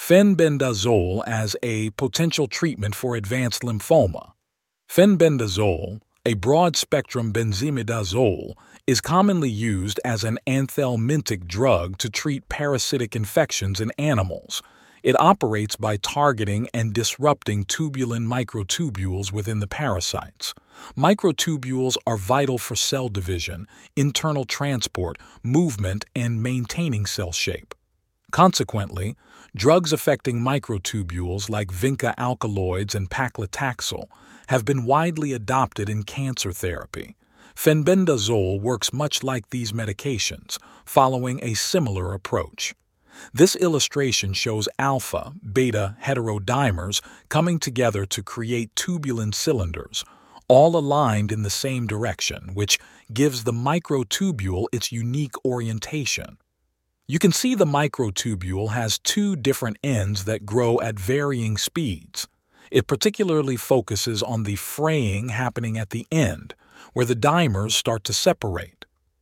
Fenbendazole as a potential treatment for advanced lymphoma. Fenbendazole, a broad-spectrum benzimidazole, is commonly used as an anthelmintic drug to treat parasitic infections in animals. It operates by targeting and disrupting tubulin microtubules within the parasites. Microtubules are vital for cell division, internal transport, movement, and maintaining cell shape. Consequently, drugs affecting microtubules like vinca alkaloids and paclitaxel have been widely adopted in cancer therapy. Fenbendazole works much like these medications, following a similar approach. This illustration shows alpha-beta heterodimers coming together to create tubulin cylinders, all aligned in the same direction, which gives the microtubule its unique orientation. You can see the microtubule has two different ends that grow at varying speeds. It particularly focuses on the fraying happening at the end, where the dimers start to separate.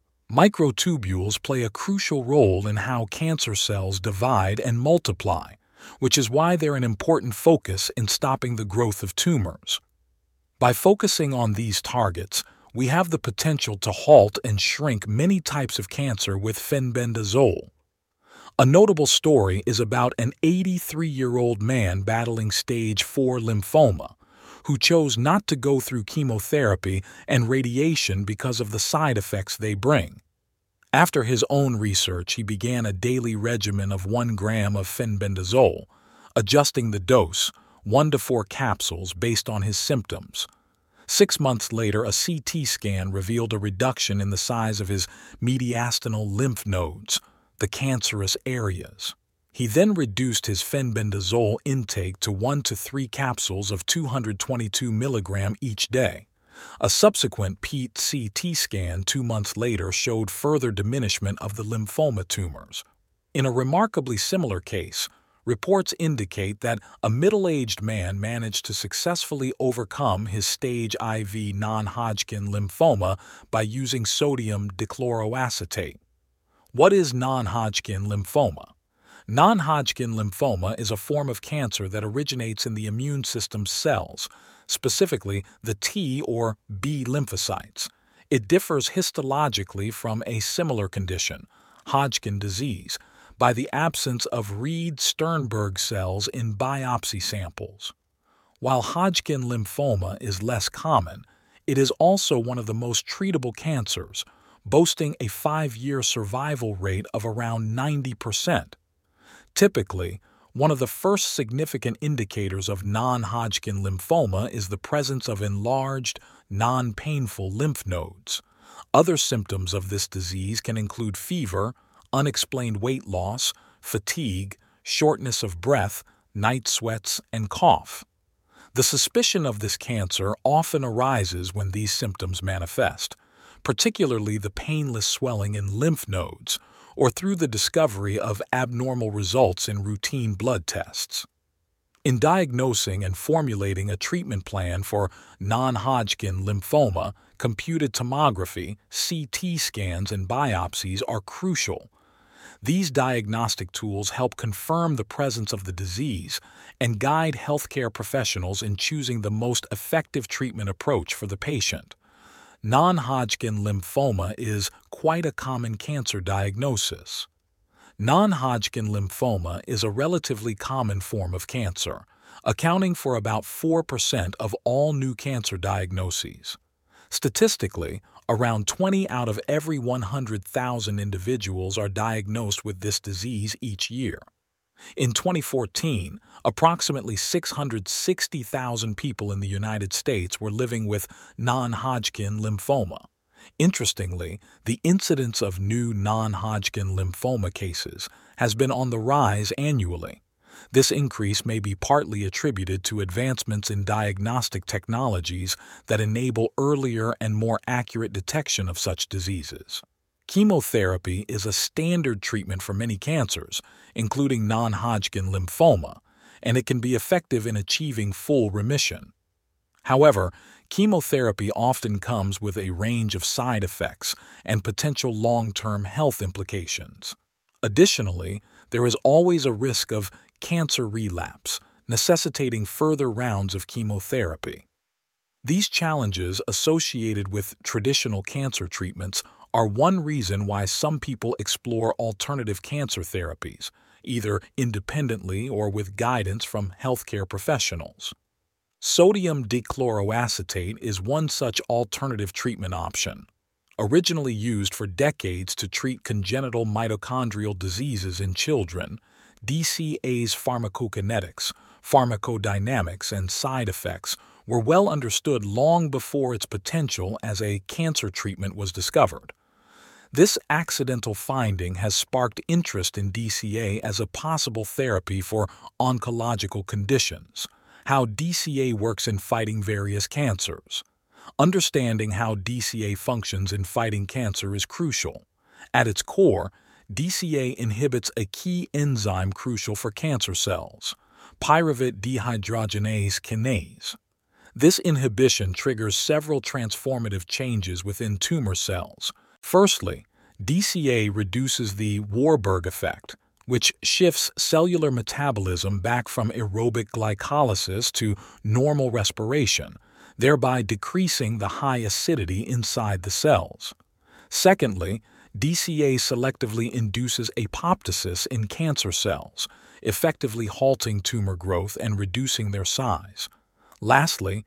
Microtubules play a crucial role in how cancer cells divide and multiply, which is why they're an important focus in stopping the growth of tumors. By focusing on these targets, we have the potential to halt and shrink many types of cancer with fenbendazole. A notable story is about an 83-year-old man battling stage 4 lymphoma, who chose not to go through chemotherapy and radiation because of the side effects they bring. After his own research, he began a daily regimen of 1 gram of fenbendazole, adjusting the dose, 1 to 4 capsules, based on his symptoms. 6 months later, a CT scan revealed a reduction in the size of his mediastinal lymph nodes, the cancerous areas. He then reduced his fenbendazole intake to 1 to 3 capsules of 222 mg each day. A subsequent PET-CT scan 2 months later showed further diminishment of the lymphoma tumors. In a remarkably similar case, reports indicate that a middle-aged man managed to successfully overcome his stage IV non-Hodgkin lymphoma by using sodium dichloroacetate. What is non-Hodgkin lymphoma? Non-Hodgkin lymphoma is a form of cancer that originates in the immune system's cells, specifically the T or B lymphocytes. It differs histologically from a similar condition, Hodgkin disease, by the absence of Reed-Sternberg cells in biopsy samples. While Hodgkin lymphoma is less common, it is also one of the most treatable cancers, boasting a 5-year survival rate of around 90%. Typically, one of the first significant indicators of non-Hodgkin lymphoma is the presence of enlarged, non-painful lymph nodes. Other symptoms of this disease can include fever, unexplained weight loss, fatigue, shortness of breath, night sweats, and cough. The suspicion of this cancer often arises when these symptoms manifest, particularly the painless swelling in lymph nodes, or through the discovery of abnormal results in routine blood tests. In diagnosing and formulating a treatment plan for non-Hodgkin lymphoma, computed tomography, CT scans, and biopsies are crucial. These diagnostic tools help confirm the presence of the disease and guide healthcare professionals in choosing the most effective treatment approach for the patient. Non-Hodgkin lymphoma is quite a common cancer diagnosis. Non-Hodgkin lymphoma is a relatively common form of cancer, accounting for about 4% of all new cancer diagnoses. Statistically, around 20 out of every 100,000 individuals are diagnosed with this disease each year. In 2014, approximately 660,000 people in the United States were living with non-Hodgkin lymphoma. Interestingly, the incidence of new non-Hodgkin lymphoma cases has been on the rise annually. This increase may be partly attributed to advancements in diagnostic technologies that enable earlier and more accurate detection of such diseases. Chemotherapy is a standard treatment for many cancers, including non-Hodgkin lymphoma, and it can be effective in achieving full remission. However, chemotherapy often comes with a range of side effects and potential long-term health implications. Additionally, there is always a risk of cancer relapse, necessitating further rounds of chemotherapy. These challenges associated with traditional cancer treatments are one reason why some people explore alternative cancer therapies, either independently or with guidance from healthcare professionals. Sodium dichloroacetate is one such alternative treatment option. Originally used for decades to treat congenital mitochondrial diseases in children, DCA's pharmacokinetics, pharmacodynamics, and side effects were well understood long before its potential as a cancer treatment was discovered. This accidental finding has sparked interest in DCA as a possible therapy for oncological conditions, how DCA works in fighting various cancers. Understanding how DCA functions in fighting cancer is crucial. At its core, DCA inhibits a key enzyme crucial for cancer cells, pyruvate dehydrogenase kinase. This inhibition triggers several transformative changes within tumor cells. Firstly, DCA reduces the Warburg effect, which shifts cellular metabolism back from aerobic glycolysis to normal respiration, thereby decreasing the high acidity inside the cells. Secondly, DCA selectively induces apoptosis in cancer cells, effectively halting tumor growth and reducing their size. Lastly,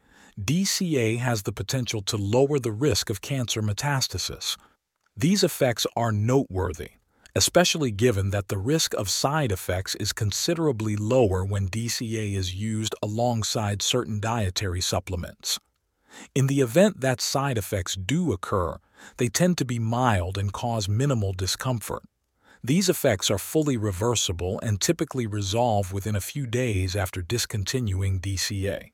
DCA has the potential to lower the risk of cancer metastasis. These effects are noteworthy, especially given that the risk of side effects is considerably lower when DCA is used alongside certain dietary supplements. In the event that side effects do occur, they tend to be mild and cause minimal discomfort. These effects are fully reversible and typically resolve within a few days after discontinuing DCA.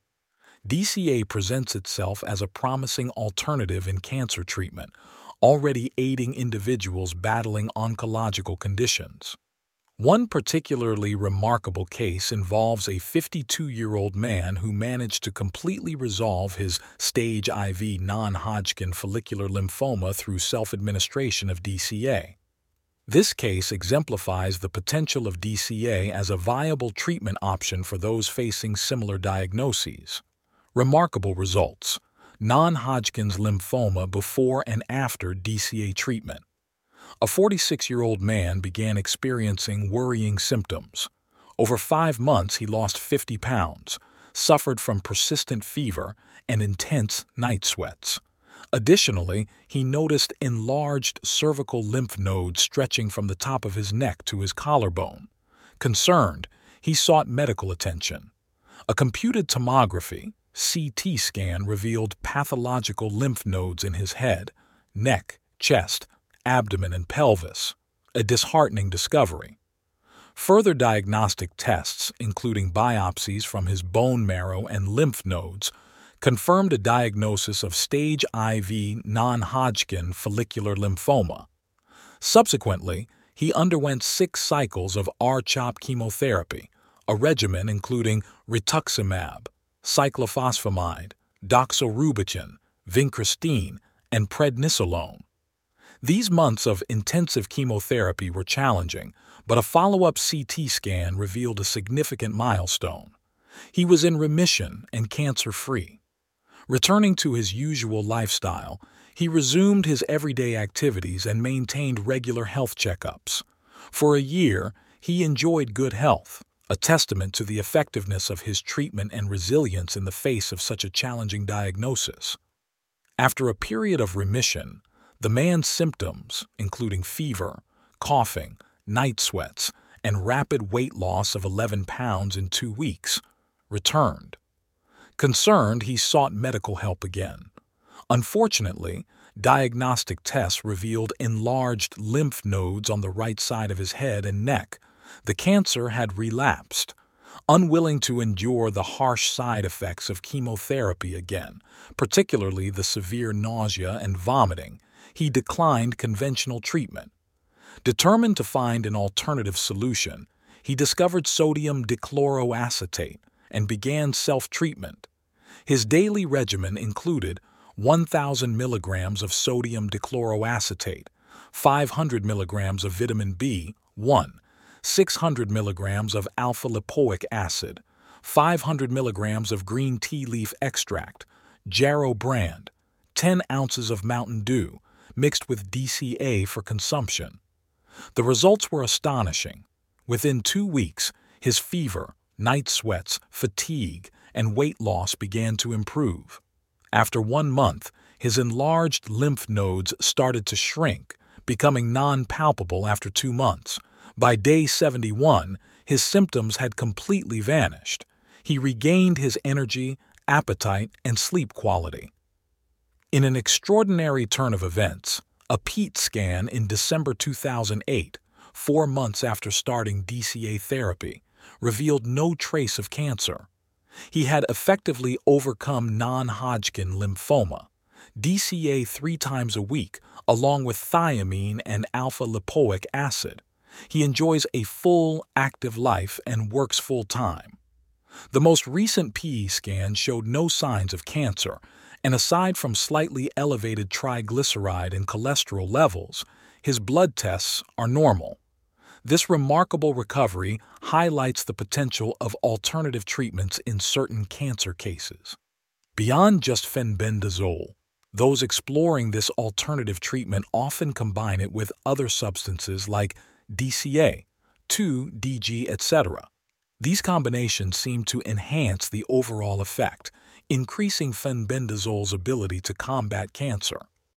DCA presents itself as a promising alternative in cancer treatment, already aiding individuals battling oncological conditions. One particularly remarkable case involves a 52-year-old man who managed to completely resolve his stage IV non-Hodgkin follicular lymphoma through self-administration of DCA. This case exemplifies the potential of DCA as a viable treatment option for those facing similar diagnoses. Remarkable results: non-Hodgkin's lymphoma before and after DCA treatment. A 46-year-old man began experiencing worrying symptoms. Over 5 months, he lost 50 pounds, suffered from persistent fever, and intense night sweats. Additionally, he noticed enlarged cervical lymph nodes stretching from the top of his neck to his collarbone. Concerned, he sought medical attention. A computed tomography, CT scan, revealed pathological lymph nodes in his head, neck, chest, abdomen, and pelvis, a disheartening discovery. Further diagnostic tests, including biopsies from his bone marrow and lymph nodes, confirmed a diagnosis of stage IV non-Hodgkin follicular lymphoma. Subsequently, he underwent 6 cycles of R-CHOP chemotherapy, a regimen including rituximab, cyclophosphamide, doxorubicin, vincristine, and prednisolone. These months of intensive chemotherapy were challenging, but a follow-up CT scan revealed a significant milestone. He was in remission and cancer-free. Returning to his usual lifestyle, he resumed his everyday activities and maintained regular health checkups. For a year, he enjoyed good health, a testament to the effectiveness of his treatment and resilience in the face of such a challenging diagnosis. After a period of remission, the man's symptoms, including fever, coughing, night sweats, and rapid weight loss of 11 pounds in 2 weeks, returned. Concerned, he sought medical help again. Unfortunately, diagnostic tests revealed enlarged lymph nodes on the right side of his head and neck. The cancer had relapsed. Unwilling to endure the harsh side effects of chemotherapy again, particularly the severe nausea and vomiting, he declined conventional treatment. Determined to find an alternative solution, he discovered sodium dichloroacetate and began self-treatment. His daily regimen included 1,000 milligrams of sodium dichloroacetate, 500 milligrams of vitamin B1, 600 milligrams of alpha-lipoic acid, 500 milligrams of green tea leaf extract, Jarrow brand, 10 ounces of Mountain Dew, mixed with DCA for consumption. The results were astonishing. Within 2 weeks, his fever, night sweats, fatigue, and weight loss began to improve. After 1 month, his enlarged lymph nodes started to shrink, becoming non-palpable after 2 months. By day 71, his symptoms had completely vanished. He regained his energy, appetite, and sleep quality. In an extraordinary turn of events, a PET scan in December 2008, 4 months after starting DCA therapy, revealed no trace of cancer. He had effectively overcome non-Hodgkin lymphoma. DCA 3 times a week, along with thiamine and alpha-lipoic acid. He enjoys a full, active life and works full-time. The most recent PE scan showed no signs of cancer, and aside from slightly elevated triglyceride and cholesterol levels, his blood tests are normal. This remarkable recovery highlights the potential of alternative treatments in certain cancer cases. Beyond just fenbendazole, those exploring this alternative treatment often combine it with other substances like DCA, 2-DG, etc. These combinations seem to enhance the overall effect, increasing fenbendazole's ability to combat cancer.